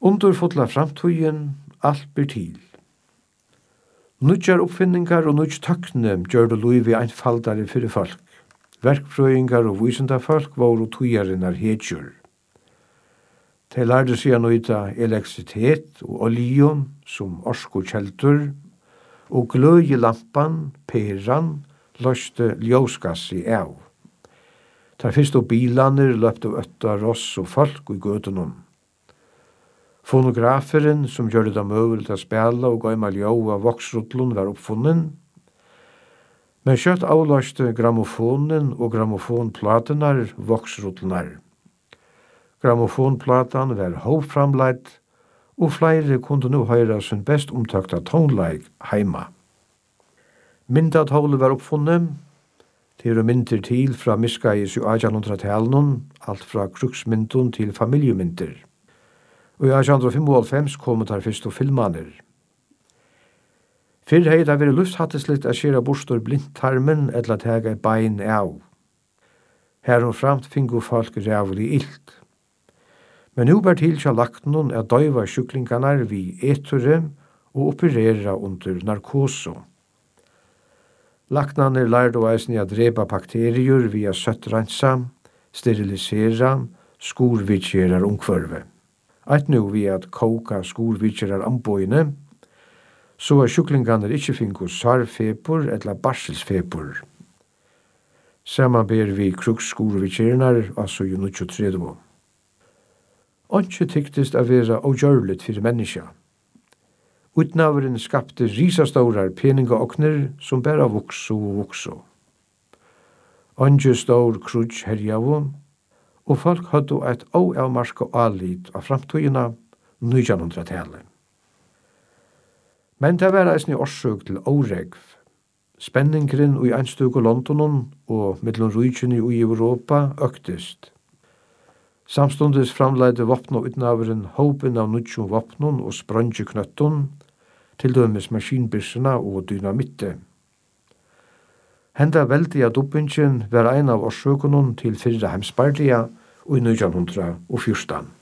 Underfotla framtøyen, alt blir til. Nudjar oppfinningar og nudj tøkne gjør det luivi einfaldare fyrir folk. Verkfrøyngar og vísindafolk voru tujarinnar hetjur. De lærde seg å nøyta elektrisitet og oljum som orskokjeldur, og gløyelampan, peran, løste ljósgassi av. Der fyrste bilaner løpte øtta ross og folk i gøtunum. Fonograferen som gjør det møvelig å spela og gøyma ljó av voksrutlun var oppfunnen, men kjøtt avløste grammofonen og grammofonplatanar voksrutlunar. Grammofonplatan var hovframleitt, og flere kunne nu høyra sin best omtakta tonleik heima. Myndatåle var oppfunnet, til mynter til fra miskais i 1800-talen, alt fra kruksmyntun til familjemynter. Og i 1895 kom der første filmaner. Fyrr hei det vært lufthatteslitt å skjera bostor blindtarmen eller at hega bein av. Herom framt fingo folk rævlig illt. Men nu var til kja lagt noen at døyva sjuklingarnar vi eture og operera under narkoso. Laktnaner lærde eisni å drepa bakterier via søttrensa, sterilisera, skorvitjerar ungkvarve. Eit nu via at koka skorvitjerar ambøyne, så er sjuklingarnar ikkje finko sarfepur eller barselsfepur. Saman ber vi kruksskorvitjernar, altså jo 23. Ontsje tyktist a vera ogjørligt fyrir menneska. Utnavren skapte risastórar peningaokner som bæra vokso og vokso. Ontsje stór krudj herjavu, og folk hadde eit óavmarska alit av framtøyina 1900-tallet. Men det var eisni orsøk til óregv. Spenningren i einstøk og Londonon og mellom rujtjeni i Europa øktist. Samstundes framleide vopn og utnavren hópen av nudjum vopnun og sprangeknøttun, til dømes maskinbyrsena og dynamitte. Henda veldiga dubbingen var ein av orsøkunun til fyrra heimsbardia og i 1914.